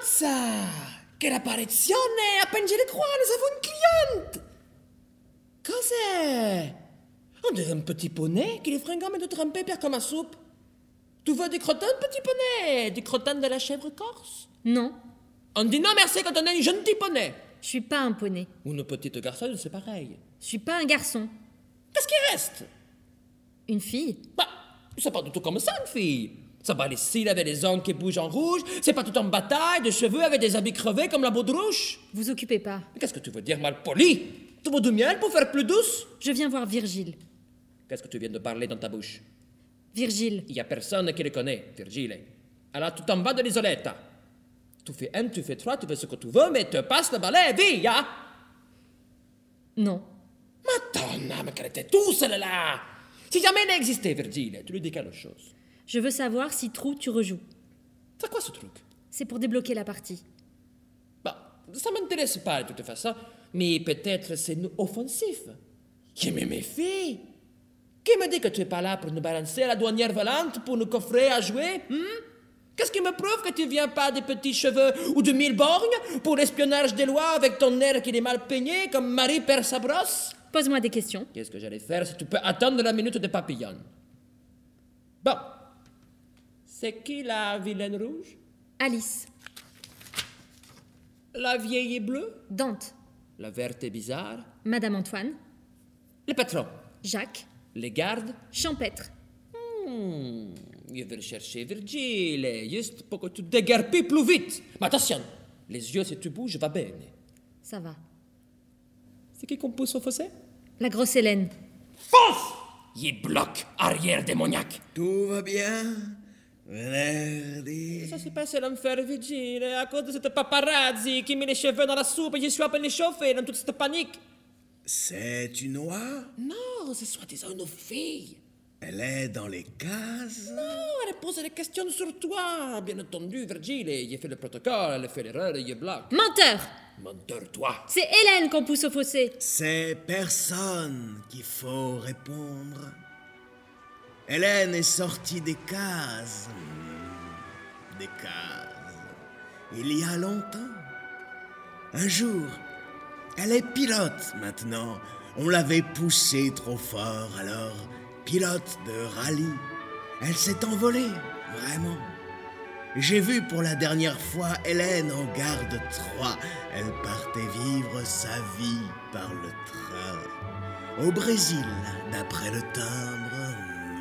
Mazza! Che apparizione! Appena je le crois, nous avons une cliente! Cos'è? On dirait un petit poney qui les fringants de tremper pire comme un soupe. Tu veux du crottin, petit poney? Du crottin de la chèvre corse? Non, On dit non merci quand on est un gentil poney. je suis pas un poney. Une petite garçonne, c'est pareil. Je suis pas un garçon. Qu'est-ce qui reste? Une fille. Bah, c'est pas du tout comme ça, une fille. Ça bat les cils avec les ongles qui bougent en rouge, c'est pas tout en bataille, de cheveux avec des habits crevés comme la baudruche. Vous occupez pas. Mais qu'est-ce que tu veux dire, mal poli? Tu veux du miel pour faire plus douce? Je viens voir Virgile. Qu'est-ce que tu viens de parler dans ta bouche? Virgile. Il y a personne qui le connaît, Virgile. Alors, tout en bas de l'isoletta. Tu fais un, tu fais trois, tu fais ce que tu veux, mais te passe le balai, via! Non. Madonna, mais qu'elle était tout celle-là! Si jamais elle existait, Virgile, tu lui dis quelque chose. Je veux savoir si Trou tu rejoues. C'est quoi ce truc? C'est pour débloquer la partie. Bah, ça m'intéresse pas de toute façon, mais peut-être c'est offensif. Je me méfie. Qui me dit que tu es pas là pour nous balancer à la douanière volante, pour nous coffrer à jouer? Qu'est-ce qui me prouve que tu viens pas des petits cheveux ou de 1000 borgnes pour l'espionnage des lois avec ton air qui est mal peigné comme Marie perd sa brosse? Pose-moi des questions. Qu'est-ce que j'allais faire si tu peux attendre la minute de papillon? Bon. C'est qui la vilaine rouge? Alice. La vieille bleue? Dante. La verte et bizarre? Madame Antoine. Le patron? Jacques. Les gardes? Champêtre. Je vais chercher Virgile, juste pour que tu déguerpis plus vite. Mais attention, les yeux si tu bouges, va bien. Ça va. C'est qui qu'on pousse au fossé? La grosse Hélène. Fonce! Il bloque, arrière démoniaque. Tout va bien? Venerdì. Ça s'est passé l'enfer, Virgile, à cause de cette paparazzi qui met les cheveux dans la soupe et je suis à peine échauffé dans toute cette panique. C'est une oie? Non, c'est soi-disant une fille. Elle est dans les cases? Non, elle pose des questions sur toi. Bien entendu, Virgile, j'ai fait le protocole, elle a fait l'erreur et je bloque. Menteur. Menteur, toi. C'est Hélène qu'on pousse au fossé. C'est personne qu'il faut répondre. Hélène est sortie des cases. Des cases. Il y a longtemps. Un jour, elle est pilote maintenant. On l'avait poussée trop fort, alors pilote de rallye. Elle s'est envolée, vraiment. J'ai vu pour la dernière fois Hélène en garde 3. Elle partait vivre sa vie par le train. Au Brésil, d'après le timbre.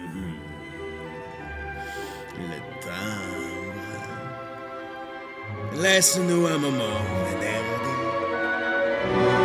Le timbre. Laisse-nous un moment, Venerdì.